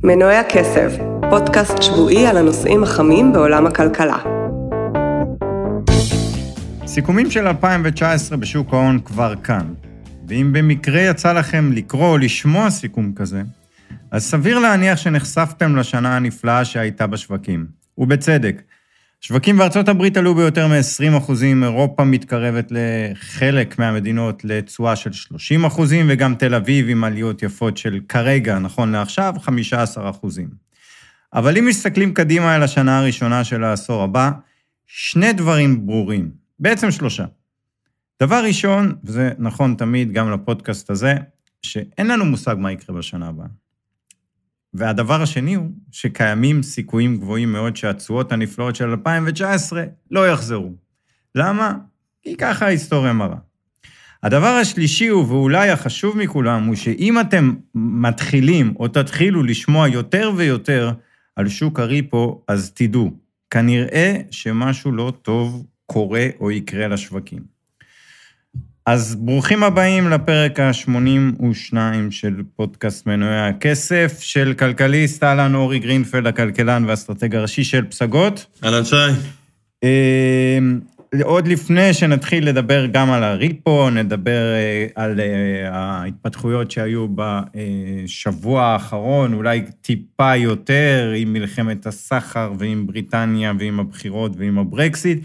מנועי הכסף, פודקאסט שבועי על הנושאים החמים בעולם הכלכלה. סיכומים של 2019 בשוק ההון כבר כאן, ואם במקרה יצא לכם לקרוא או לשמוע סיכום כזה, אז סביר להניח שנחשפתם לשנה הנפלאה שהייתה בשווקים. ובצדק, שווקים בארצות הברית עלו ביותר מ-20%, אירופה מתקרבת לחלק מהמדינות לתשואה של 30%, וגם תל אביב עם עליות יפות של כרגע, נכון לעכשיו, 15%. אבל אם מסתכלים קדימה על השנה הראשונה של העשור הבא, שני דברים ברורים, בעצם שלושה. דבר ראשון, וזה נכון תמיד גם לפודקאסט הזה, שאין לנו מושג מה יקרה בשנה הבאה. והדבר השני הוא שקיימים סיכויים גבוהים מאוד שהתשואות הנפלאות של 2019 לא יחזרו. למה? כי ככה ההיסטוריה מראה. הדבר השלישי הוא, ואולי החשוב מכולם, הוא שאם אתם מתחילים או תתחילו לשמוע יותר ויותר על שוק הריפו, אז תדעו, כנראה שמשהו לא טוב קורה או יקרה לשווקים. אז ברוכים הבאים לפרק ה-82 של פודקאסט מנועי הכסף, של כלכליסט, אהלן אורי גרינפלד, הכלכלן והאסטרטג הראשי של פסגות. אהלן שי. עוד לפני שנתחיל לדבר גם על הריפו, נדבר על ההתפתחויות שהיו בשבוע האחרון, אולי טיפה יותר, עם מלחמת הסחר ועם בריטניה ועם הבחירות ועם הברקסיט.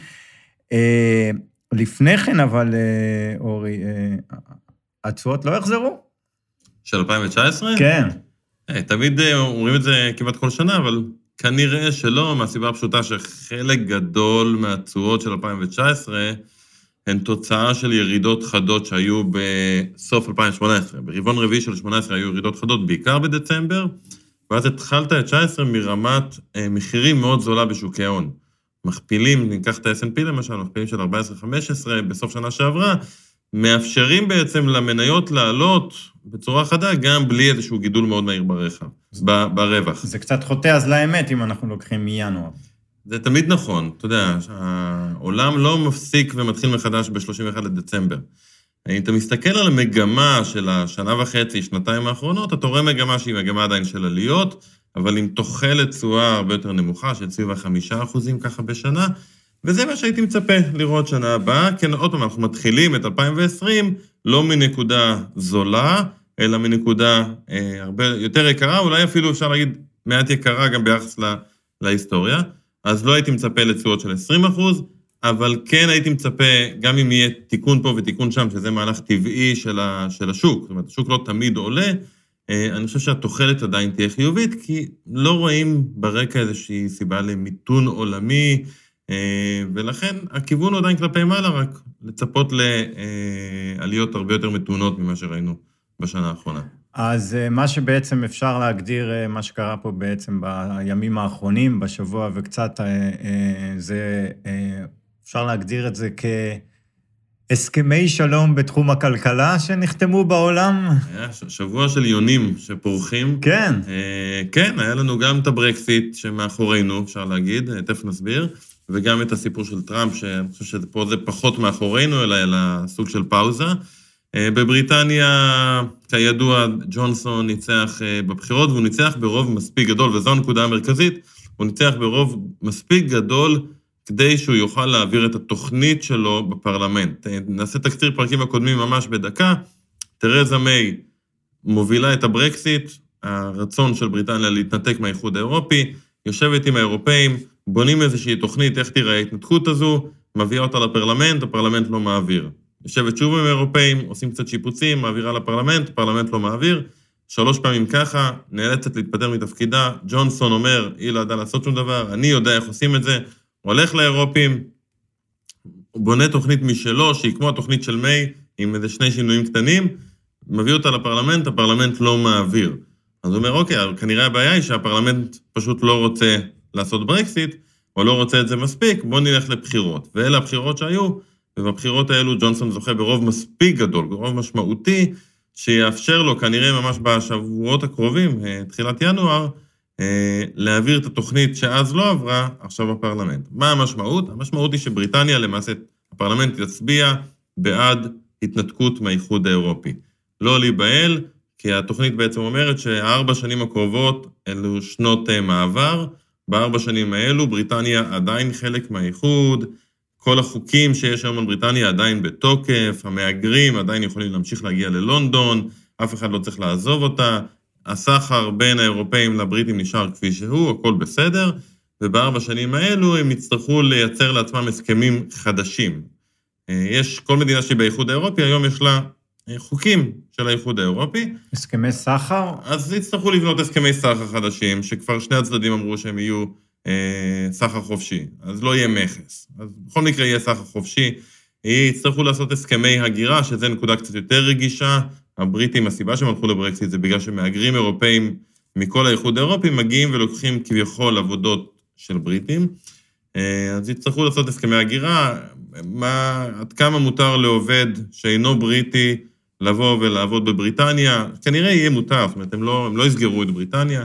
לפני כן, אבל, אורי, התשואות לא יחזרו? של 2019? כן. תמיד אומרים את זה כמעט כל שנה, אבל כנראה שלא, מהסיבה הפשוטה שחלק גדול מהתשואות של 2019 הן תוצאה של ירידות חדות שהיו בסוף 2018. ברבעון רביעי של 2018 היו ירידות חדות, בעיקר בדצמבר, ואז התחלת את 19 מרמת מחירים מאוד זולה בשוקי ההון. מכפילים, ניקח את ה-S&P למשל, מכפילים של 14-15 בסוף שנה שעברה, מאפשרים בעצם למניות לעלות בצורה חדה, גם בלי איזשהו גידול מאוד מהיר ברווח. זה קצת חוטא אז לאמת אם אנחנו לוקחים מינואר. זה תמיד נכון, אתה יודע, העולם לא מפסיק ומתחיל מחדש ב-31 לדצמבר. אם אתה מסתכל על המגמה של השנה וחצי, שנתיים האחרונות, אתה רואה מגמה שהיא מגמה עדיין של עליות, אבל עם תוחלת תשואה הרבה יותר נמוכה, של סביב 5% ככה בשנה, וזה מה שהייתי מצפה לראות שנה הבאה, כן, עוד פעם, אנחנו מתחילים את 2020, לא מנקודה זולה, אלא מנקודה הרבה יותר יקרה, אולי אפילו אפשר להגיד מעט יקרה גם ביחס להיסטוריה, אז לא הייתי מצפה לתשואות של 20%, אבל כן הייתי מצפה, גם אם יהיה תיקון פה ותיקון שם, שזה מהלך טבעי של השוק, זאת אומרת, השוק לא תמיד עולה, אני חושב שהתוחלת עדיין תהיה חיובית, כי לא רואים ברקע איזושהי סיבה למיתון עולמי, ולכן הכיוון הוא עדיין כלפי מעלה, רק לצפות לעליות הרבה יותר מתונות ממה שראינו בשנה האחרונה. אז מה שבעצם אפשר להגדיר, מה שקרה פה בעצם בימים האחרונים, בשבוע וקצת, זה אפשר להגדיר את זה הסכמי שלום בתחום הכלכלה שנחתמו בעולם. היה שבוע של יונים שפורחים. כן. כן, היה לנו גם את הברקסיט שמאחורינו, אפשר להגיד, תכף נסביר, וגם את הסיפור של טראמפ, שאני חושב שפה זה פחות מאחורינו, אלא סוג של פאוזה. בבריטניה, כידוע, ג'ונסון ניצח בבחירות, והוא ניצח ברוב מספיק גדול, וזו הנקודה המרכזית, הוא ניצח ברוב מספיק גדול, כדי שהוא יוכל להעביר את התוכנית שלו בפרלמנט. נעשה תקציר פרקים הקודמים ממש בדקה. תרזה מיי מובילה את הברקסיט, הרצון של בריטניה להתנתק מהאיחוד האירופי, יושבת עם האירופאים, בונים איזושהי תוכנית, איך תראה ההתנתקות הזו, מביאה אותה לפרלמנט, הפרלמנט לא מעביר. יושבת שוב עם האירופאים, עושים קצת שיפוצים, מעבירה לפרלמנט, הפרלמנט לא מעביר, 3 פעמים ככה, נאלצת להתפטר מתפקידה, ג'ונסון אומר, היא לא ידעה לעשות שום דבר, אני יודע איך עושים את זה, הולך לאירופים, הוא בונה תוכנית משלו, שהיא כמו התוכנית של מיי, עם איזה 2 שינויים קטנים, מביא אותה לפרלמנט, הפרלמנט לא מעביר. אז הוא אומר, אוקיי, כנראה הבעיה היא שהפרלמנט פשוט לא רוצה לעשות ברקסיט, או לא רוצה את זה מספיק, בוא נלך לבחירות. ואלה הבחירות שהיו, ובבחירות האלו ג'ונסון זוכה ברוב מספיק גדול, ברוב משמעותי, שיאפשר לו כנראה ממש בשבועות הקרובים, תחילת ינואר, להעביר את התוכנית שאז לא עברה, עכשיו בפרלמנט. מה המשמעות? המשמעות היא שבריטניה למעשה, הפרלמנט יצביע בעד התנתקות מהאיחוד האירופי. לא להיבהל, כי התוכנית בעצם אומרת ש4 שנים הקרובות אלו שנות מעבר, ב4 שנים האלו בריטניה עדיין חלק מהאיחוד, כל החוקים שיש היום על בריטניה עדיין בתוקף, המהגרים עדיין יכולים להמשיך להגיע ללונדון, אף אחד לא צריך לעזוב אותה, הסחר בין האירופאים לבריטים נשאר כפי שהוא, הכל בסדר, וב4 שנים האלו הם יצטרכו לייצר לעצמם הסכמים חדשים. יש כל מדינה שהיא באיחוד האירופי, היום יש לה חוקים של האיחוד האירופי. הסכמי סחר? אז יצטרכו לבנות הסכמי סחר חדשים, שכבר שני הצדדים אמרו שהם יהיו סחר חופשי, אז לא יהיה מכס. אז בכל מקרה יהיה סחר חופשי, יצטרכו לעשות הסכמי הגירה, שזה נקודה קצת יותר רגישה. הבריטים, הסיבה שהם הלכו לברקסיט זה בגלל שמהגרים אירופאים מכל האיחוד האירופי מגיעים ולוקחים כביכול עבודות של בריטים, אז יצטרכו לעשות הסכמי הגירה, עד כמה מותר לעובד שאינו בריטי לבוא ולעבוד בבריטניה, כנראה יהיה מותר, זאת אומרת, הם לא יסגרו את בריטניה,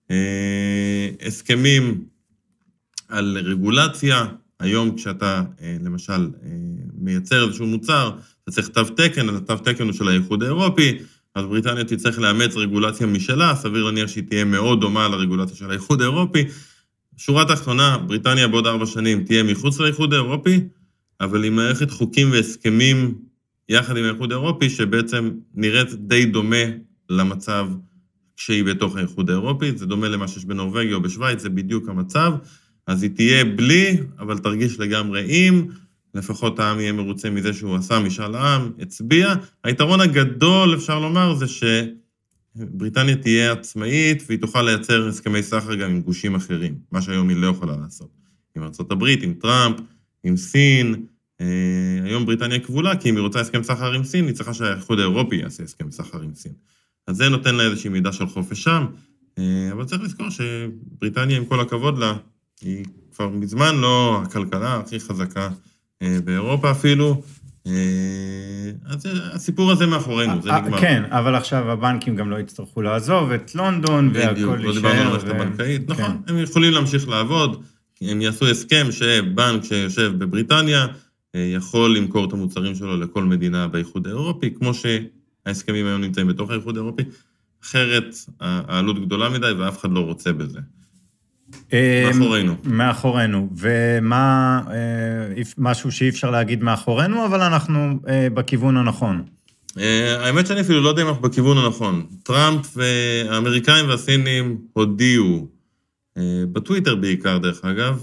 הסכמים על רגולציה, היום כשאתה למשל מייצר איזשהו מוצר, אתה צריך תו תקן, אז התו תקן הוא של האיחוד האירופי, אז בריטניה תצטרך לאמץ רגולציה משלה, סביר להניח שהיא תהיה מאוד דומה לרגולציה של האיחוד האירופי. שורה תחתונה, בריטניה בעוד 4 שנים תהיה מחוץ לאיחוד האירופי, אבל היא מערכת חוקים והסכמים יחד עם האיחוד האירופי, שבעצם נראית די דומה למצב כשהיא בתוך האיחוד האירופי, זה דומה למה שיש בנורווגיה או בשוויץ, זה בדיוק המצב, אז היא תהיה בלי, אבל תרגיש לגמרי עם, לפחות העם יהיה מרוצה מזה שהוא עשה משאל העם, הצביע. היתרון הגדול, אפשר לומר, זה שבריטניה תהיה עצמאית, והיא תוכל לייצר הסכמי סחר גם עם גושים אחרים, מה שהיום היא לא יכולה לעשות. עם ארצות הברית, עם טראמפ, עם סין, היום בריטניה כבולה, כי אם היא רוצה הסכם סחר עם סין, היא צריכה שהאיחוד האירופי יעשה הסכם סחר עם סין. אז זה נותן לה איזושהי מידה של חופש שם, אבל צריך לזכור שבריטניה, עם כל הכבוד לה, היא כבר מזמן לא הכלכלה הכי חזקה באירופה אפילו, אז הסיפור הזה מאחורינו, זה נגמר. כן, אבל עכשיו הבנקים גם לא יצטרכו לעזוב את לונדון, והכל יישאר. לא דיברנו על המערכת הבנקאית, נכון, הם יכולים להמשיך לעבוד, הם יעשו הסכם שבנק שיושב בבריטניה, יכול למכור את המוצרים שלו לכל מדינה באיחוד האירופי, כמו שההסכמים היום נמצאים בתוך האיחוד האירופי, אחרת העלות גדולה מדי ואף אחד לא רוצה בזה. מאחורינו. מאחורינו, ומה, משהו שאי אפשר להגיד מאחורינו, אבל אנחנו בכיוון הנכון. האמת שאני אפילו לא יודע אם אנחנו בכיוון הנכון. טראמפ והאמריקאים והסינים הודיעו, בטוויטר בעיקר דרך אגב,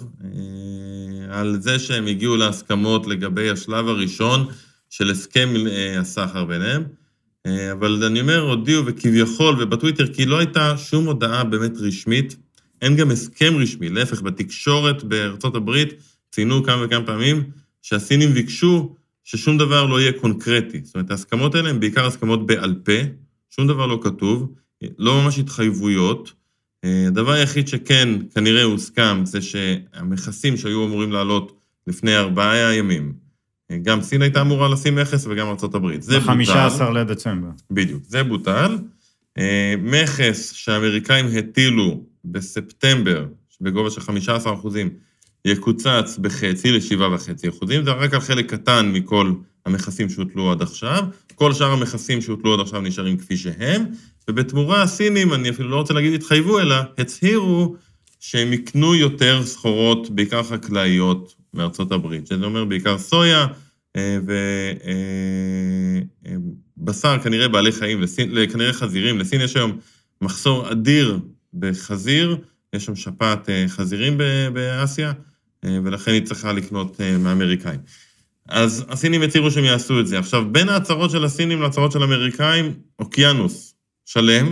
על זה שהם הגיעו להסכמות לגבי השלב הראשון של הסכם הסחר ביניהם, אבל אני אומר, הודיעו וכביכול, ובטוויטר, כי לא הייתה שום הודעה באמת רשמית, אין גם הסכם רשמי, להפך, בתקשורת בארצות הברית, ציינו כמה וכמה פעמים, שהסינים ביקשו ששום דבר לא יהיה קונקרטי. זאת אומרת, ההסכמות האלה הן בעיקר הסכמות בעל פה, שום דבר לא כתוב, לא ממש התחייבויות. הדבר היחיד שכן כנראה הוסכם, זה שהמכסים שהיו אמורים לעלות לפני 4 ימים, גם סין הייתה אמורה לשים מכס וגם ארצות הברית. זה בוטל. 15 לדצמבר. בדיוק, זה בוטל. מכס שהאמריקאים הטילו בספטמבר, בגובה של 15%, יקוצץ בחצי ל7.5%, זה רק על חלק קטן מכל המכסים שהוטלו עד עכשיו, כל שאר המכסים שהוטלו עד עכשיו נשארים כפי שהם, ובתמורה הסינים, אני אפילו לא רוצה להגיד התחייבו, אלא הצהירו שהם יקנו יותר סחורות, בעיקר חקלאיות מארצות הברית, שזה אומר בעיקר סויה ובשר, כנראה בעלי חיים, כנראה חזירים, לסין יש היום מחסור אדיר בחזיר, יש שם שפעת חזירים באסיה, ולכן היא צריכה לקנות מהאמריקאים. אז הסינים הצהירו שהם יעשו את זה. עכשיו, בין ההצהרות של הסינים להצהרות של האמריקאים, אוקיינוס שלם.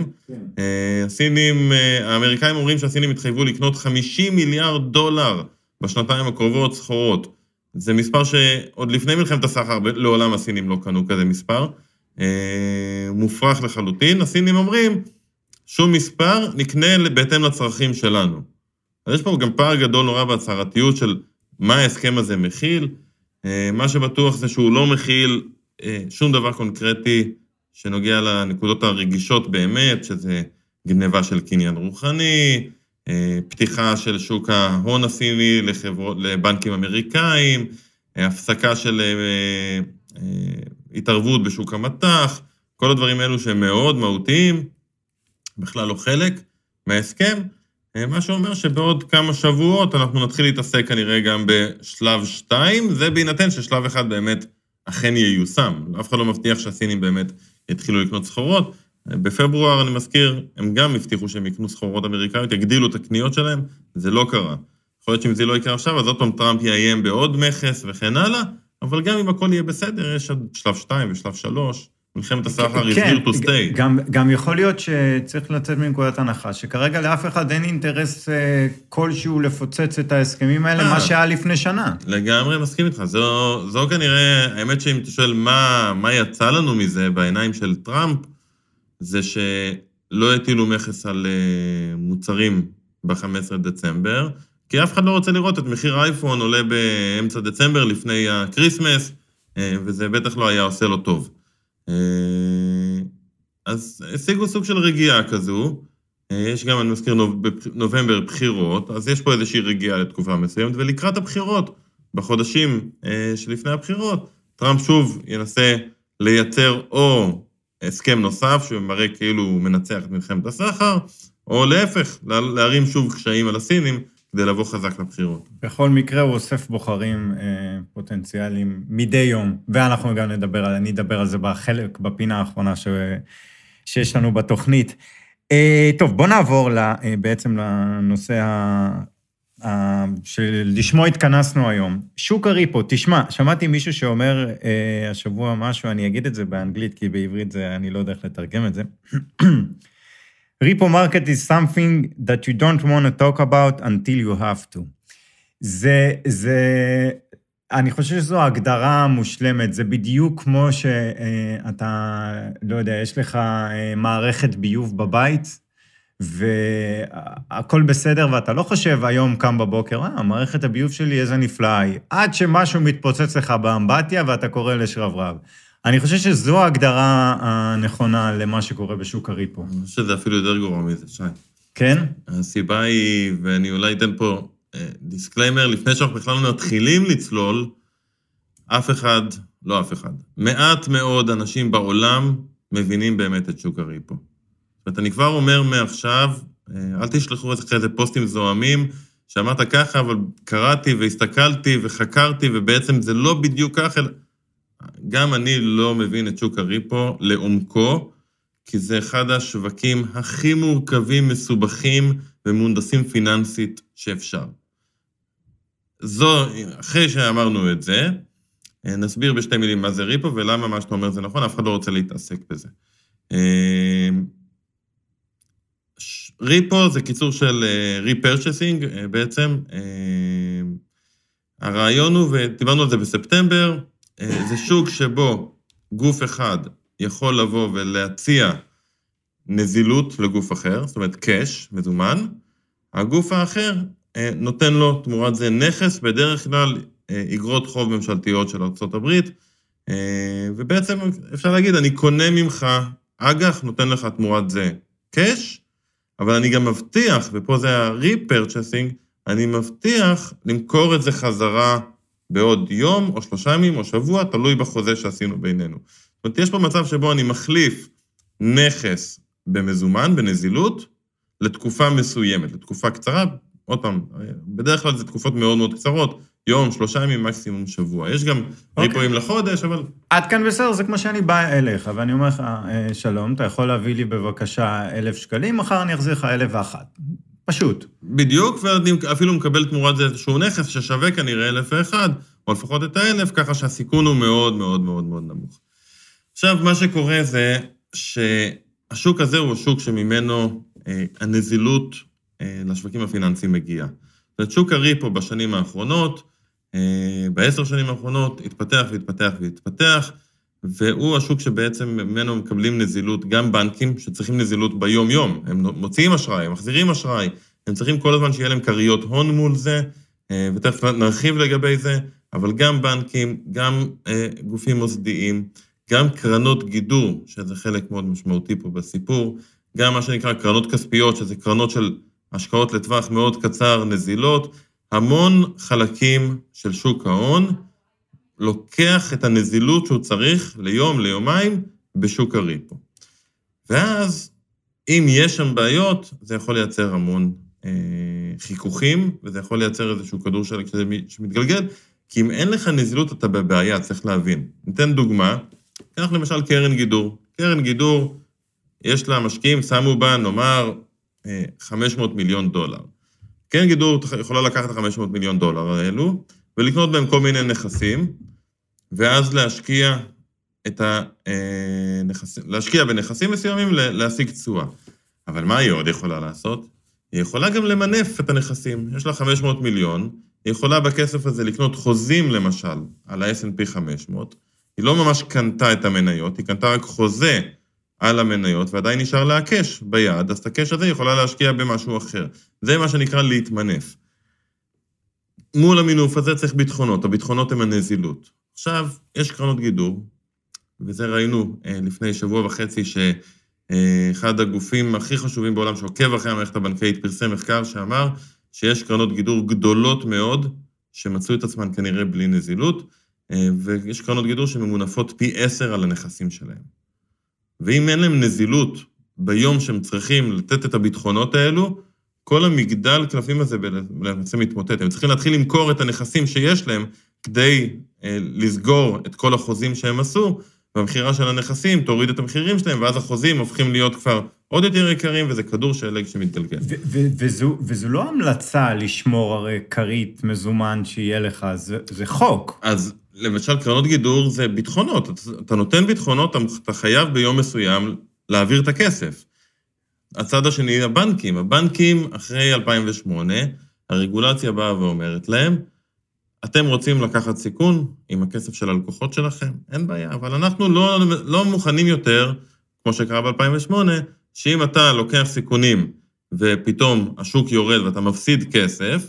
האמריקאים אומרים שהסינים התחייבו לקנות $50 מיליארד בשנתיים הקרובות סחורות. זה מספר שעוד לפני מלחמת הסחר, לעולם הסינים לא קנו כזה מספר. מופרך לחלוטין. הסינים אומרים, שום מספר נקנה בהתאם לצרכים שלנו. אז יש פה גם פער גדול נורא בהצהרתיות של מה ההסכם הזה מכיל. מה שבטוח זה שהוא לא מכיל שום דבר קונקרטי שנוגע לנקודות הרגישות באמת, שזה גניבה של קניין רוחני, פתיחה של שוק ההון הסיני לבנקים אמריקאים, הפסקה של התערבות בשוק המטח, כל הדברים האלו שהם מאוד מהותיים, בכלל לא חלק מההסכם, מה שאומר שבעוד כמה שבועות אנחנו נתחיל להתעסק כנראה גם בשלב 2, זה בהינתן ששלב 1 באמת אכן ייושם. אף אחד לא מבטיח שהסינים באמת יתחילו לקנות סחורות. בפברואר, אני מזכיר, הם גם הבטיחו שהם יקנו סחורות אמריקאיות, יגדילו את הקניות שלהם, זה לא קרה. יכול להיות שאם זה לא יקרה עכשיו, אז עוד פעם טראמפ יאיים בעוד מכס וכן הלאה, אבל גם אם הכל יהיה בסדר, יש עד שלב 2 ושלב 3, מלחמת הסחר is here to stay. גם יכול להיות שצריך לצאת מנקודת הנחה, שכרגע לאף אחד אין אינטרס כלשהו לפוצץ את ההסכמים האלה, מה שהיה לפני שנה. לגמרי מסכים איתך, זו כנראה, האמת שאם אתה שואל מה יצא לנו מזה בעיניים של טראמפ, זה שלא הטילו מכס על מוצרים ב-15 דצמבר, כי אף אחד לא רוצה לראות את מחיר האייפון עולה באמצע דצמבר לפני הקריסמס, וזה בטח לא היה עושה לו טוב. אז השיגו סוג של רגיעה כזו, יש גם, אני מזכיר, נובמבר בחירות, אז יש פה איזושהי רגיעה לתקופה מסוימת, ולקראת הבחירות, בחודשים שלפני הבחירות, טראמפ שוב ינסה לייצר או הסכם נוסף, שמראה כאילו הוא מנצח את מלחמת הסחר, או להפך, להרים שוב קשיים על הסינים, כדי לבוא חזק לבחירות. בכל מקרה הוא אוסף בוחרים פוטנציאליים מדי יום, ואנחנו גם אני אדבר על זה בחלק, בפינה האחרונה שיש לנו בתוכנית. טוב, בוא נעבור בעצם לנושא שלשמו התכנסנו היום. שוק הריפו, תשמע, שמעתי מישהו שאומר השבוע משהו, אני אגיד את זה באנגלית, כי בעברית זה, אני לא יודע איך לתרגם את זה. Repo market is something that you don't want to talk about until you have to. אני חושב שזו הגדרה מושלמת, זה בדיוק כמו שאתה, לא יודע, יש לך מערכת ביוב בבית, והכל בסדר, ואתה לא חושב היום קם בבוקר, מערכת הביוב שלי איזה נפלאה היא, עד שמשהו מתפוצץ לך באמבטיה, ואתה קורא לשרברב. אני חושב שזו ההגדרה הנכונה למה שקורה בשוק הריפו. אני חושב שזה אפילו יותר גרוע מזה, שי. כן? הסיבה היא, ואני אולי אתן פה דיסקליימר, לפני שאנחנו בכלל מתחילים לצלול, מעט מאוד אנשים בעולם מבינים באמת את שוק הריפו. זאת אומרת, אני כבר אומר מעכשיו, אל תשלחו אחרי זה פוסטים זוהמים, שאמרת ככה, אבל קראתי והסתכלתי וחקרתי, ובעצם זה לא בדיוק ככה, גם אני לא מבין את שוק הריפו לעומקו, כי זה אחד השווקים הכי מורכבים, מסובכים ומונדסים פיננסית שאפשר. אחרי שאמרנו את זה, נסביר בשתי מילים מה זה ריפו, ולמה מה שאתה אומר זה נכון, אף אחד לא רוצה להתעסק בזה. ריפו זה קיצור של ריפרצ'סינג, בעצם. הרעיון הוא, ודיברנו על זה בספטמבר, זה שוק שבו גוף אחד יכול לבוא ולהציע נזילות לגוף אחר, זאת אומרת קש, מזומן, הגוף האחר נותן לו תמורת זה נכס, בדרך כלל אגרות חוב ממשלתיות של ארצות הברית, ובעצם אפשר להגיד, אני קונה ממך אג"ח, נותן לך תמורת זה קש, אבל אני גם מבטיח, ופה זה ה-repurchasing, אני מבטיח למכור את זה חזרה בעוד יום, או 3 ימים, או שבוע, תלוי בחוזה שעשינו בינינו. זאת אומרת, יש פה מצב שבו אני מחליף נכס במזומן, בנזילות, לתקופה מסוימת, לתקופה קצרה, עוד פעם, בדרך כלל זה תקופות מאוד מאוד קצרות, יום, 3 ימים, מקסימום שבוע. יש גם ריפויים לחודש, אבל... עד כאן בסדר, זה כמו שאני בא אליך, ואני אומר לך, שלום, אתה יכול להביא לי בבקשה 1,000 שקלים, מחר אני אחזיר לך 1,001. פשוט. בדיוק, ואני אפילו מקבל תמורת זה איזשהו נכס ששווה כנראה 1,001, או לפחות את 1,000, ככה שהסיכון הוא מאוד מאוד מאוד מאוד נמוך. עכשיו, מה שקורה זה שהשוק הזה הוא השוק שממנו הנזילות לשווקים הפיננסיים מגיעה. זאת אומרת, שוק הריפו בשנים האחרונות, ב10 שנים האחרונות, התפתח והתפתח והתפתח, והוא השוק שבעצם ממנו מקבלים נזילות, גם בנקים שצריכים נזילות ביום-יום, הם מוציאים אשראי, הם מחזירים אשראי, הם צריכים כל הזמן שיהיה להם קריות הון מול זה, ותכף נרחיב לגבי זה, אבל גם בנקים, גם גופים מוסדיים, גם קרנות גידור, שזה חלק מאוד משמעותי פה בסיפור, גם מה שנקרא קרנות כספיות, שזה קרנות של השקעות לטווח מאוד קצר, נזילות, המון חלקים של שוק ההון, לוקח את הנזילות שהוא צריך ליום, ליומיים, בשוק הריפו. ואז, אם יש שם בעיות, זה יכול לייצר המון חיכוכים, וזה יכול לייצר איזשהו כדור שלג שמתגלגל, כי אם אין לך נזילות, אתה בבעיה, צריך להבין. ניתן דוגמה, כך למשל קרן גידור. קרן גידור, יש לה משקיעים, שמו בה, נאמר, $500 מיליון. קרן גידור יכולה לקחת $500 מיליון האלו, ולקנות בהם כל מיני נכסים, ואז להשקיע בנכסים מסוימים להשיג תשואה. אבל מה היא עוד יכולה לעשות? היא יכולה גם למנף את הנכסים. יש לה 500 מיליון, היא יכולה בכסף הזה לקנות חוזים למשל, על ה-S&P 500, היא לא ממש קנתה את המניות, היא קנתה רק חוזה על המניות, ועדיין נשאר לה הקש ביד, אז את הקש הזה היא יכולה להשקיע במשהו אחר. זה מה שנקרא להתמנף. מול המינוף הזה צריך ביטחונות, הביטחונות הם הנזילות. עכשיו, יש קרנות גידור, וזה ראינו לפני שבוע וחצי, שאחד הגופים הכי חשובים בעולם, שעוקב אחרי המערכת הבנקאית, פרסם מחקר שאמר, שיש קרנות גידור גדולות מאוד, שמצאו את עצמן כנראה בלי נזילות, ויש קרנות גידור שממונפות פי 10 על הנכסים שלהם. ואם אין להם נזילות ביום שהם צריכים לתת את הביטחונות האלו, כל המגדל קלפים הזה בעצם מתמוטט. הם צריכים להתחיל למכור את הנכסים שיש להם, כדי לסגור את כל החוזים שהם עשו, והמחירה של הנכסים תוריד את המחירים שלהם, ואז החוזים הופכים להיות כבר עוד יותר יקרים, וזה כדור שלג שמתגלגל. וזו לא המלצה לשמור הרי כרית מזומן שיהיה לך, זה חוק. אז למשל קרנות גידור זה ביטחונות, אתה נותן ביטחונות, אתה חייב ביום מסוים להעביר את הכסף. הצד השני, הבנקים אחרי 2008, הרגולציה באה ואומרת להם, אתם רוצים לקחת סיכון עם הכסף של הלקוחות שלכם? אין בעיה, אבל אנחנו לא מוכנים יותר, כמו שקרה ב-2008, שאם אתה לוקח סיכונים ופתאום השוק יורד ואתה מפסיד כסף,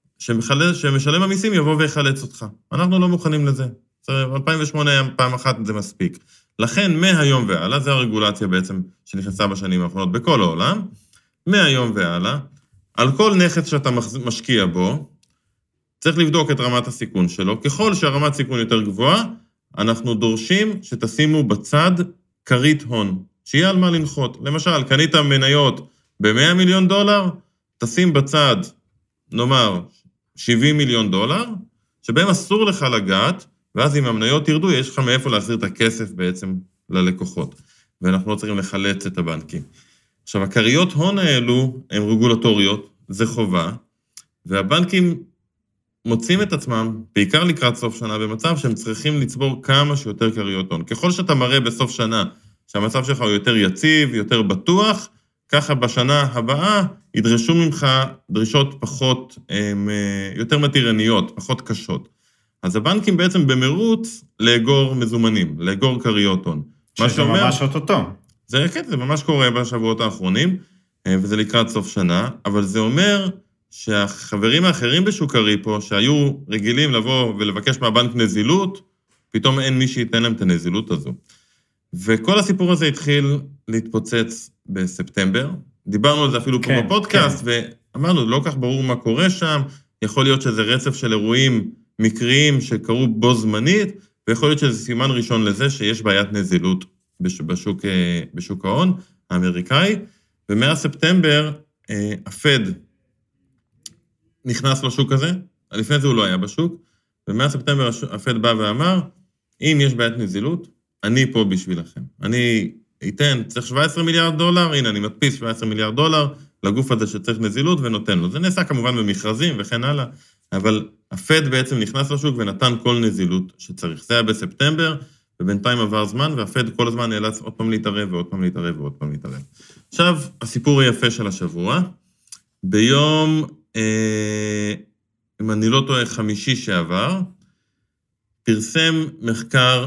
שמשלם המיסים יבוא ויחלץ אותך. אנחנו לא מוכנים לזה. 2008 היה פעם אחת, זה מספיק. לכן, מהיום והלאה, זה הרגולציה בעצם שנכנסה בשנים האחרונות בכל העולם, מהיום והלאה, על כל נכס שאתה משקיע בו, צריך לבדוק את רמת הסיכון שלו. ככל שהרמת סיכון יותר גבוהה, אנחנו דורשים שתשימו בצד כרית הון, שיהיה על מה לנחות. למשל, קנית מניות ב$100 מיליון, תשים בצד, נאמר, $70 מיליון, שבהם אסור לך לגעת, ואז אם המניות ירדו, יש לך מאיפה להחזיר את הכסף בעצם ללקוחות, ואנחנו לא צריכים לחלץ את הבנקים. עכשיו, הקריות הון האלו הן רגולטוריות, זה חובה, והבנקים מוצאים את עצמם, בעיקר לקראת סוף שנה, במצב שהם צריכים לצבור כמה שיותר קריות הון. ככל שאתה מראה בסוף שנה שהמצב שלך הוא יותר יציב, יותר בטוח, ככה בשנה הבאה ידרשו ממך דרישות פחות, יותר מתירניות, פחות קשות. אז הבנקים בעצם במרוץ לאגור מזומנים, לאגור קריות הון. שזה ממש אותו. זה ממש קורה בשבועות האחרונים, וזה לקראת סוף שנה, אבל זה אומר שהחברים האחרים בשוק הריפו, שהיו רגילים לבוא ולבקש מהבנק נזילות, פתאום אין מי שייתן להם את הנזילות הזו. וכל הסיפור הזה התחיל להתפוצץ בספטמבר, דיברנו על זה אפילו פה בפודקאסט, ואמרנו, לא כך ברור מה קורה שם, יכול להיות שזה רצף של אירועים מקריים שקרו בו זמנית, ויכול להיות שזה סימן ראשון לזה שיש בעיית נזילות בשוק ההון האמריקאי, ומאז ספטמבר הפד נכנס לשוק הזה, לפני זה הוא לא היה בשוק, ומאז ספטמבר הפד בא ואמר, אם יש בעיית נזילות, אני פה בשבילכם. אני אתן, צריך $17 מיליארד, הנה אני מדפיס $17 מיליארד לגוף הזה שצריך נזילות ונותן לו. זה נעשה כמובן במכרזים וכן הלאה, אבל הפד בעצם נכנס לשוק ונתן כל נזילות שצריך. זה היה בספטמבר, ובינתיים עבר זמן, והפד כל הזמן נאלץ עוד פעם להתערב ועוד פעם להתערב ועוד פעם להתערב. עכשיו, הסיפור היפה של השבוע, ביום, אם אני לא טועה, חמישי שעבר, פרסם מחקר,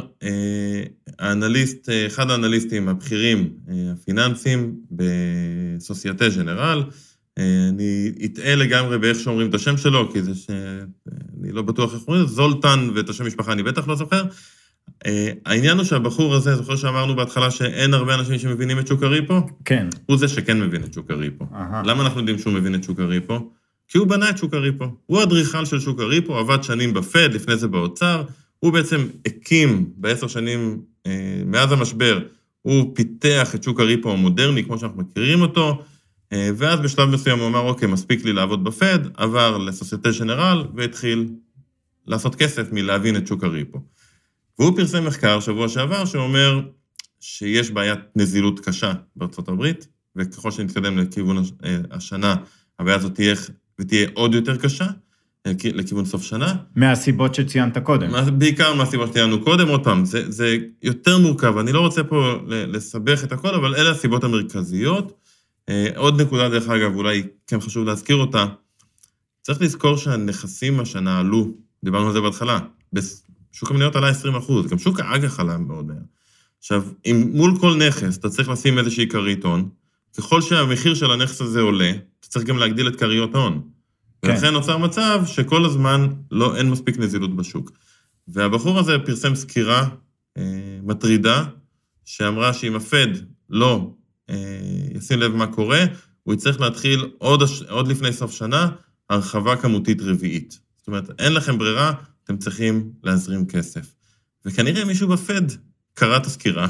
אחד האנליסטים הבכירים הפיננסיים בסוסייטה ג'נרל, אני אטעה לגמרי באיך שאומרים את השם שלו, כי זה שאני לא בטוח איך אומרים, זולטן ואת השם משפחה אני בטח לא זוכר. העניין הוא שהבחור הזה, זוכר שאמרנו בהתחלה שאין הרבה אנשים שמבינים את שוק הריפו? כן. הוא זה שכן מבין את שוק הריפו. למה אנחנו יודעים שהוא מבין את שוק הריפו? כי הוא בנה את שוק הריפו. הוא האדריכל של שוק הריפו, עבד שנים בפד, לפני זה באוצר, הוא בעצם הקים ב10 שנים, מאז המשבר, הוא פיתח את שוק הריפו המודרני, כמו שאנחנו מכירים אותו, ואז בשלב מסוים הוא אמר, אוקיי, מספיק לי לעבוד בפד, עבר לסוסייטה ג'נרל, והתחיל לעשות כסף מלהבין את שוק הריפו. והוא פרסם מחקר שבוע שעבר, שאומר שיש בעיית נזילות קשה בארצות הברית, וככל שנתקדם לכיוון השנה, הבעיה הזאת תהיה עוד יותר קשה, לכיוון סוף שנה. מהסיבות שציינת קודם. בעיקר מהסיבות שציינו קודם, עוד פעם, זה יותר מורכב, אני לא רוצה פה לסבך את הכל, אבל אלה הסיבות המרכזיות. עוד נקודה דרך אגב, אולי כן חשוב להזכיר אותה, צריך לזכור שהנכסים השנה עלו, דיברנו על זה בהתחלה, בשוק המניות עלה 20%, גם שוק האג"ח עלה מאוד מהר. עכשיו, אם מול כל נכס אתה צריך לשים איזושהי כרית הון, ככל שהמחיר של הנכס הזה עולה, אתה צריך גם להגדיל את כריות ההון. ולכן נוצר מצב שכל הזמן אין מספיק נזילות בשוק. והבחור הזה פרסם סקירה מטרידה, שאמרה שאם הפד לא ישים לב מה קורה, הוא יצטרך להתחיל עוד לפני סוף שנה, הרחבה כמותית רביעית. זאת אומרת, אין לכם ברירה, אתם צריכים להזרים כסף. וכנראה מישהו בפד קרא את הסקירה,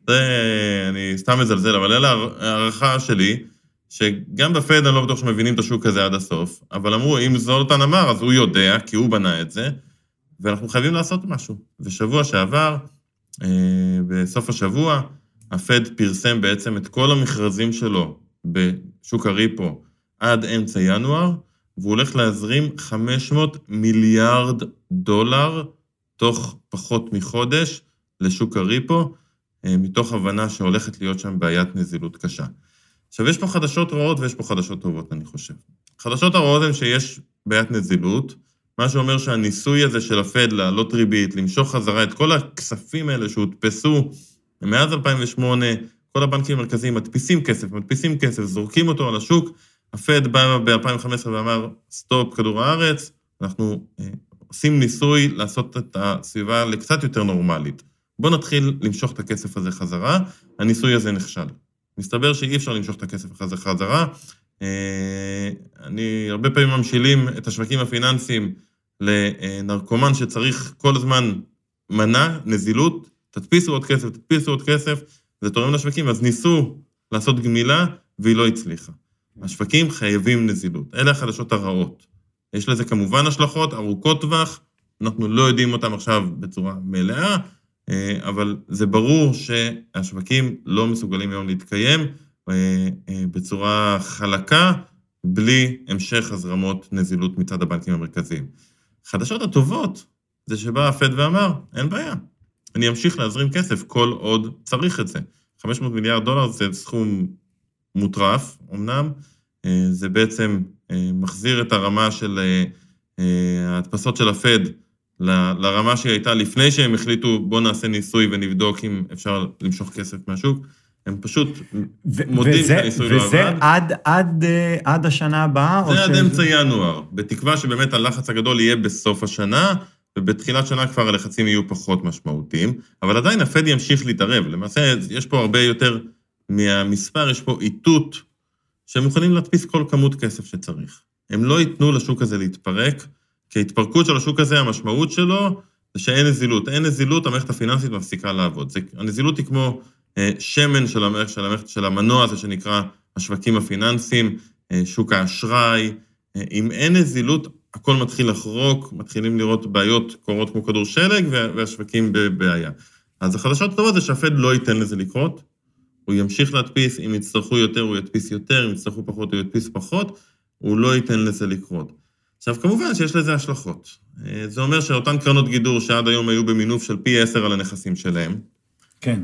אני סתם מזלזל, אבל אלה הערכה שלי, שגם בפד אני לא בטוח שמבינים את השוק הזה עד הסוף, אבל אמרו, אם זולטן אמר, אז הוא יודע, כי הוא בנה את זה, ואנחנו חייבים לעשות משהו. ושבוע שעבר, בסוף השבוע, הפד פרסם בעצם את כל המכרזים שלו בשוק הריפו עד אמצע ינואר, והוא הולך להזרים $500 מיליארד תוך פחות מחודש לשוק הריפו, מתוך הבנה שהולכת להיות שם בעיית נזילות קשה. עכשיו, יש פה חדשות רעות ויש פה חדשות טובות, אני חושב. חדשות הרעות הן שיש בעיית נזילות, מה שאומר שהניסוי הזה של הפד לעלות ריבית, למשוך חזרה את כל הכספים האלה שהודפסו מאז 2008, כל הבנקים המרכזיים מדפיסים כסף, זורקים אותו על השוק, הפד בא ב-2015 ואמר, סטופ כדור הארץ, אנחנו עושים ניסוי לעשות את הסביבה לקצת יותר נורמלית. בואו נתחיל למשוך את הכסף הזה חזרה, הניסוי הזה נכשל. מסתבר שאי אפשר למשוך את הכסף הזה חזרה, הרבה פעמים ממשילים את השווקים הפיננסיים לנרקומן שצריך כל הזמן מנה, נזילות, תדפיסו עוד כסף, זה תורם לשווקים, אז ניסו לעשות גמילה והיא לא הצליחה. השווקים חייבים נזילות, אלה החדשות הרעות. יש לזה כמובן השלכות ארוכות טווח, אנחנו לא יודעים אותם עכשיו בצורה מלאה, אבל זה ברור שהשווקים לא מסוגלים היום להתקיים בצורה חלקה, בלי המשך הזרמות נזילות מצד הבנקים המרכזיים. חדשות הטובות זה שבא הפד ואמר, אין בעיה, אני אמשיך להזרים כסף כל עוד צריך את זה. $500 מיליארד זה סכום מוטרף, אמנם, זה בעצם מחזיר את הרמה של ההדפסות של הפד לרמה שהיא הייתה לפני שהם החליטו, בוא נעשה ניסוי ונבדוק אם אפשר למשוך כסף מהשוק. הם פשוט מודים שהניסוי לא עבד. וזה עד השנה הבאה? זה עד אמצע ינואר, בתקווה שבאמת הלחץ הגדול יהיה בסוף השנה, ובתחילת שנה כבר הלחצים יהיו פחות משמעותיים, אבל עדיין הפד ימשיך להתערב. למעשה יש פה הרבה יותר מהמספר, יש פה איתות שהם מוכנים להדפיס כל כמות כסף שצריך. הם לא ייתנו לשוק הזה להתפרק, כי ההתפרקות של השוק הזה, המשמעות שלו, זה שאין נזילות. אין נזילות, המערכת הפיננסית מפסיקה לעבוד. הנזילות היא כמו שמן של המנוע הזה שנקרא השווקים הפיננסיים, שוק האשראי. אם אין נזילות, הכל מתחיל לחרוק, מתחילים לראות בעיות קורות כמו כדור שלג, והשווקים בבעיה. אז החדשות טובות זה שהפד לא ייתן לזה לקרות, הוא ימשיך להדפיס, אם יצטרכו יותר הוא ידפיס יותר, אם יצטרכו פחות הוא ידפיס פחות, הוא לא ייתן לזה לקרות. עכשיו, כמובן שיש לזה השלכות. זה אומר שאותן קרנות גידור שעד היום היו במינוף של פי 10 על הנכסים שלהם. כן.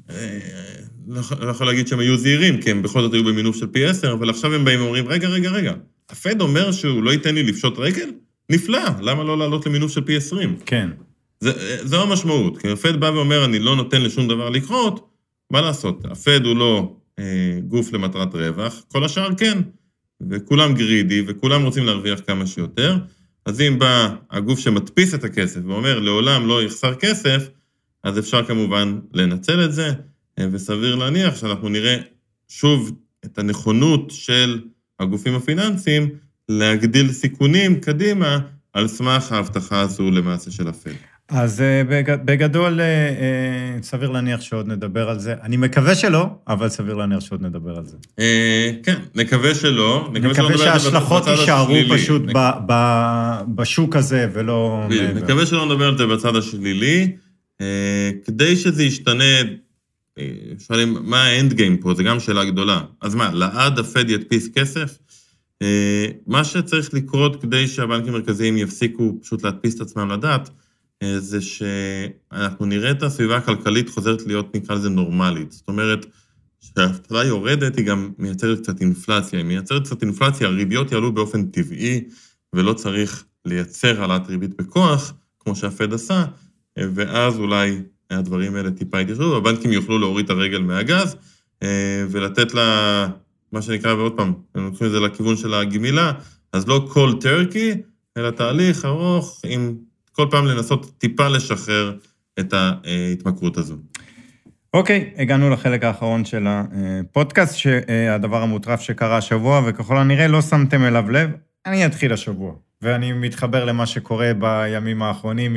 לא יכול להגיד שהם היו זהירים, כי הם בכל זאת היו במינוף של פי 10, אבל עכשיו הם באים ואומרים, רגע, הפד אומר שהוא לא ייתן לי לפשוט רגל? נפלא, למה לא לעלות למינוף של פי 20? כן. זו המשמעות, כי הפד בא ואומר, אני לא נותן לשום דבר לקרות, מה לעשות? הפד הוא לא גוף למטרת רווח, כל השאר כן. וכולם גרידי, וכולם רוצים להרוויח כמה שיותר, אז אם בא הגוף שמדפיס את הכסף, ואומר, לעולם לא יחסר כסף, אז אפשר כמובן לנצל את זה, וסביר להניח שאנחנו נראה שוב את הנכונות של הגופים הפיננסיים, להגדיל סיכונים קדימה, על סמך ההבטחה הזו למעשה של הפד. אז בגדול, סביר להניח שעוד נדבר על זה. אני מקווה שלא, אבל סביר להניח שעוד נדבר על זה. כן, נקווה שלא. נקווה שההשלכות יישארו פשוט בשוק הזה, ולא... נקווה שלא נדבר על זה בצד השלילי. כדי שזה ישתנה, שואלים, מה האנד גיים פה? זה גם שאלה גדולה. אז מה, לעד הפד ידפיס כסף? מה שצריך לקרות כדי שהבנקים המרכזיים יפסיקו פשוט להדפיס את עצמם לדעת, זה שאנחנו נראה את הסביבה הכלכלית חוזרת להיות, נקרא לזה, נורמלית. זאת אומרת, שהאבטלה יורדת, היא גם מייצרת קצת אינפלציה. היא מייצרת קצת אינפלציה, הריביות יעלו באופן טבעי, ולא צריך לייצר העלאת ריבית בכוח, כמו שהפד עשה, ואז אולי הדברים האלה טיפה יתיישרו, והבנקים יוכלו להוריד את הרגל מהגז, ולתת לה, מה שנקרא, ועוד פעם, הם לוקחים את זה לכיוון של הגמילה, אז לא כל טרקי, אלא תהליך ארוך, עם כל פעם לנסות טיפה לשחרר את ההתמכרות הזו. אוקיי, הגענו לחלק האחרון של הפודקאסט, שהדבר המוטרף שקרה השבוע, וככל הנראה לא שמתם אליו לב, אני אתחיל השבוע, ואני מתחבר למה שקורה בימים האחרונים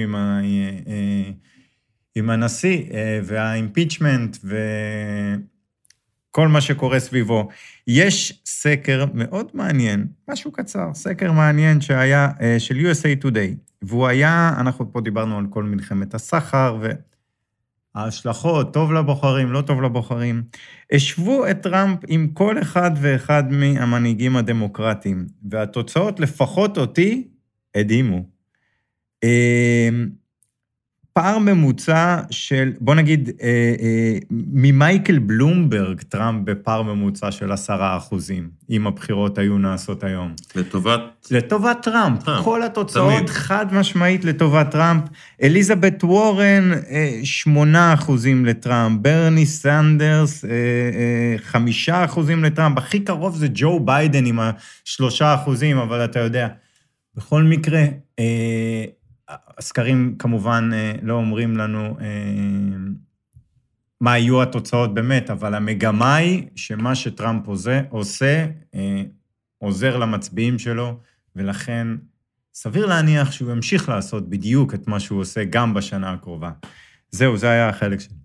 עם הנשיא, והאימפיצ'מנט, וכל מה שקורה סביבו. יש סקר מאוד מעניין, משהו קצר, סקר מעניין שהיה של USA Today, והוא היה, אנחנו פה דיברנו על כל מלחמת הסחר, וההשלכות, טוב לבוחרים, לא טוב לבוחרים, השוו את טראמפ עם כל אחד ואחד מהמנהיגים הדמוקרטיים, והתוצאות לפחות אותי הדהימו. פער ממוצע של, בוא נגיד, ממייקל בלומברג, טראמפ בפער ממוצע של 10%, אם הבחירות היו נעשות היום. לטובת טראמפ. כל התוצאות תמיד. חד משמעית לטובת טראמפ. אליזבת וורן, 8% לטראמפ. ברני סנדרס, 5% לטראמפ. הכי קרוב זה ג'ו ביידן עם 3%, אבל אתה יודע, בכל מקרה, הסקרים כמובן לא אומרים לנו מה יהיו התוצאות באמת, אבל המגמה היא שמה שטראמפ עושה, עוזר למצביעים שלו, ולכן סביר להניח שהוא ימשיך לעשות בדיוק את מה שהוא עושה גם בשנה הקרובה. זהו, זה היה החלק שלי.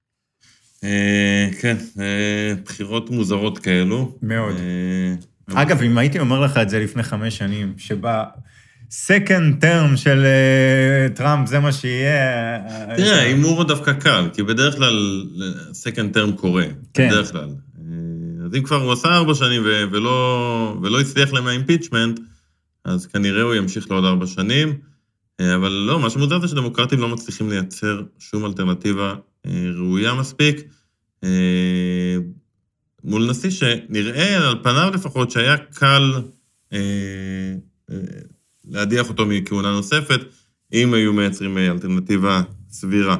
כן, בחירות מוזרות כאלו. מאוד. אגב, אם הייתי אומר לך את זה לפני 5 שנים, שבה... second term של טראמפ, זה מה שיהיה. תראה, הימור דווקא קל, כי בדרך כלל second term קורה, בדרך כלל. אז אם כבר הוא עשה 4 שנים ולא הצליח להם מהאימפיצ'מנט, אז כנראה הוא ימשיך לעוד 4 שנים, אבל לא, מה שמוזר זה שדמוקרטים לא מצליחים לייצר שום אלטרנטיבה ראויה מספיק, מול נשיא שנראה על פניו לפחות שהיה קל להדיח אותו מכהונה נוספת, אם היו מייצרים אלטרנטיבה סבירה.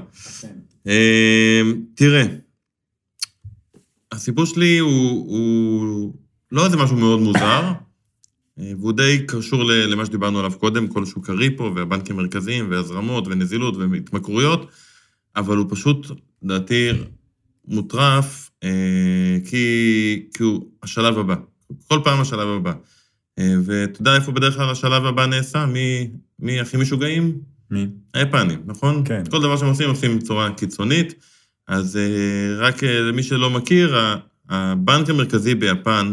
תראה, הסיפור שלי הוא לא איזה משהו מאוד מוזר, והוא די קשור למה שדיברנו עליו קודם, כל שוק הריפו והבנקים המרכזיים והזרמות ונזילות והתמכרויות, אבל הוא פשוט, לדעתי, מוטרף, כי הוא השלב הבא. כל פעם השלב הבא. ואתה יודע איפה בדרך כלל השלב הבא נעשה? מי הכי משוגעים? מי? היפנים, נכון? כן. כל דבר שהם עושים בצורה קיצונית, אז רק למי שלא מכיר, הבנק המרכזי ביפן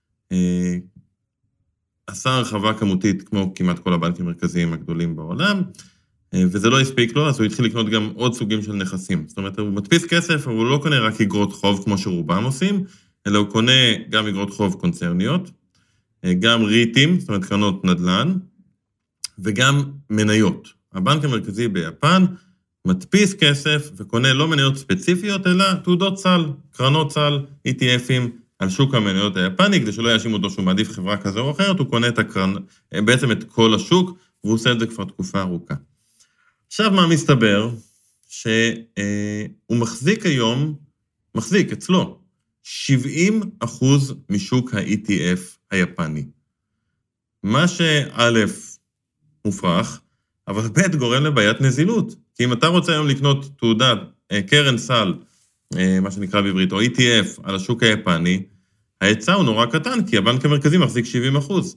עשה הרחבה כמותית, כמו כמעט כל הבנקים המרכזיים הגדולים בעולם, וזה לא הספיק לו, אז הוא התחיל לקנות גם עוד סוגים של נכסים. זאת אומרת, הוא מדפיס כסף, אבל הוא לא קונה רק אגרות חוב כמו שרובם עושים, אלא הוא קונה גם אגרות חוב קונצרניות, גם ריטים, זאת אומרת קרנות נדל"ן, וגם מניות. הבנק המרכזי ביפן מדפיס כסף וקונה לא מניות ספציפיות, אלא תעודות סל, קרנות סל, ETFים, על שוק המניות היפני, כדי שלא יאשימו אותו שהוא מעדיף חברה כזו או אחרת, הוא קונה בעצם את כל השוק, והוא עושה את זה כבר תקופה ארוכה. עכשיו מה מסתבר? שהוא מחזיק אצלו, 70% משוק ה-ETF היפני. מה שא' מופרך, אבל ב' גורם לבעיית נזילות. כי אם אתה רוצה היום לקנות תעודת קרן סל, מה שנקרא בעברית, או ETF על השוק היפני, ההיצע הוא נורא קטן, כי הבנק המרכזי מחזיק 70%.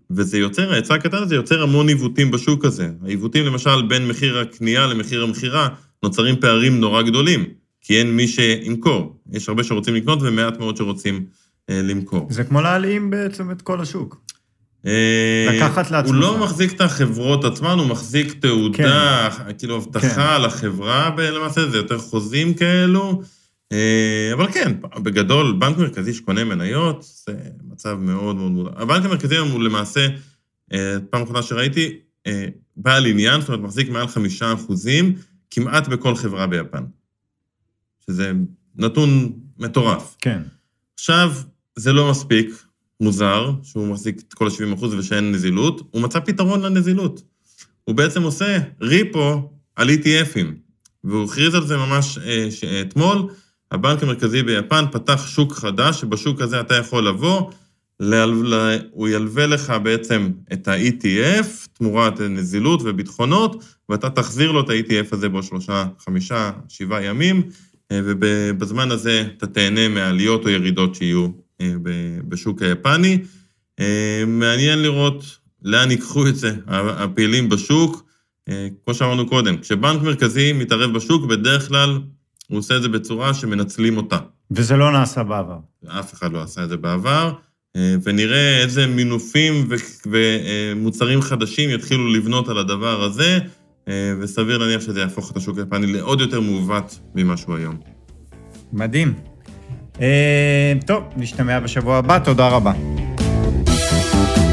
וזה יוצר, ההיצע הקטן הזה יוצר המון עיוותים בשוק הזה. העיוותים למשל בין מחיר הקנייה למחיר המחירה, נוצרים פערים נורא גדולים, כי אין מי שימכור. יש הרבה שרוצים לקנות ומעט מאוד שרוצים למכור. זה כמו להעלים בעצם את כל השוק. לקחת לעצמך. הוא לא מחזיק את החברות עצמן, הוא מחזיק תעודה, כאילו הבטחה על החברה למעשה, זה יותר חוזים כאלו, אבל כן, בגדול, בנק מרכזי שקונה מניות, זה מצב מאוד מאוד מודע. הבנק המרכזי הוא למעשה, פעם אחרונה שראיתי, בעל עניין, זאת אומרת, מחזיק מעל 5%, כמעט בכל חברה ביפן. שזה נתון מטורף. כן. עכשיו, זה לא מספיק מוזר, שהוא מחזיק את כל ה-70% ושאין נזילות, הוא מצא פתרון לנזילות. הוא בעצם עושה ריפו על ETF'ים, והוא הכריז על זה ממש אתמול, הבנק המרכזי ביפן פתח שוק חדש, שבשוק הזה אתה יכול לבוא, הוא ילווה לך בעצם את ה-ETF, תמורת נזילות וביטחונות, ואתה תחזיר לו את ה-ETF הזה בו 3, 5, 7 ימים, ובזמן הזה אתה תהנה מעליות או ירידות שיהיו בשוק היפני. מעניין לראות לאן ייקחו את זה, הפעילים בשוק, כמו שאמרנו קודם, כשבנק מרכזי מתערב בשוק, בדרך כלל הוא עושה את זה בצורה שמנצלים אותה. וזה לא נעשה בעבר. אף אחד לא עשה את זה בעבר, ונראה איזה מינופים ומוצרים חדשים יתחילו לבנות על הדבר הזה, וסביר להניח שזה יהפוך את השוק היפני לעוד יותר מעוות ממה שהוא היום. מדהים. טוב, נשתמע בשבוע הבא, תודה רבה.